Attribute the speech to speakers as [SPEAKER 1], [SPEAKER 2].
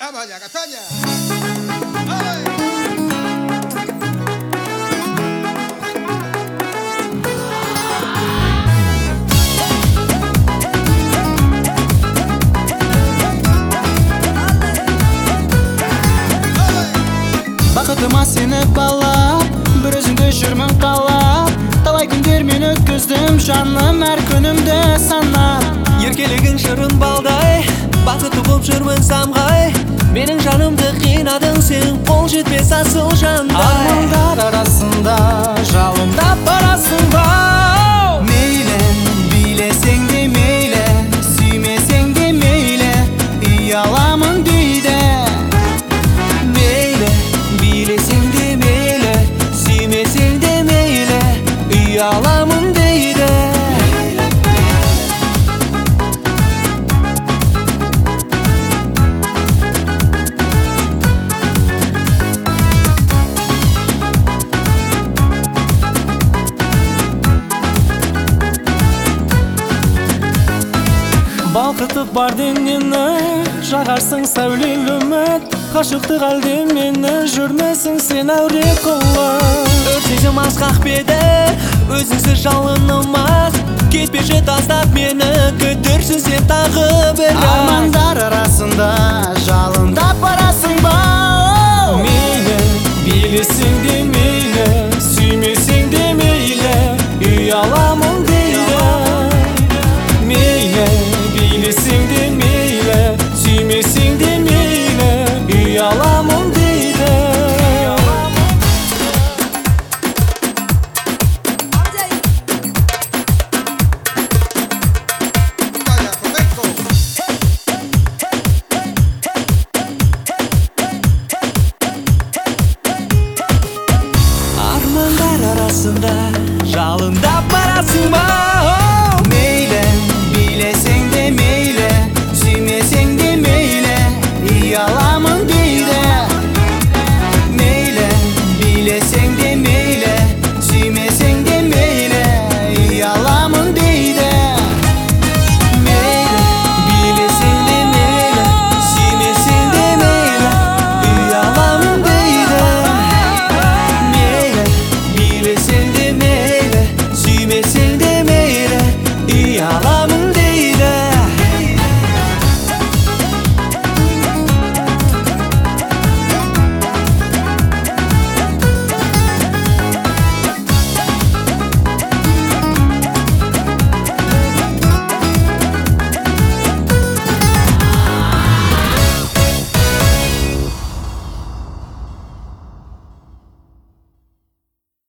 [SPEAKER 1] Vamos allá, castaña. ¡Ale!
[SPEAKER 2] Бақытыма сені балап, бір өзіңді жүрмін қалап. Талай күндер мен өткіздім, жаным әр күнімді санап.
[SPEAKER 3] Еркелігің шырын балдай, бақытты болып жүрмін самғай. Менің жанымды қинадың сен, қол жетпес асыл жандай.
[SPEAKER 2] Армандар арасында жалындап барасың ба? Мейлі, билесең де мейлі, сүймесең де мейлі, ұяламын дейді.
[SPEAKER 3] Мейлі, билесең де мейлі, сүймесең де мейлі, ұяламын дейді.
[SPEAKER 2] Балқытып бар денені, жағарсың сәулелі үміт. Қашықтық әлде мені, жүрмесің сен әуре қылып.
[SPEAKER 3] Өзіңсің асқақ беді, өзіңсіз жалынымақ. Кетпеші тастап мені, күтірсің сен тағы бір.
[SPEAKER 2] Армандар арасында жалындап барасың ба? Мейлі, билесең де мейлі, сүймесең де мейлі, ұяламын дейді. Мейлі, билесең де мейлі, сүймесең де мейлі, ұяламын дейді.
[SPEAKER 1] Vaya, flamenco.
[SPEAKER 3] Армандар арасында жалындап барасың ба?
[SPEAKER 2] Мейлі, билесең де мейлі, сүймесең де мейлі, ұяламын дейді.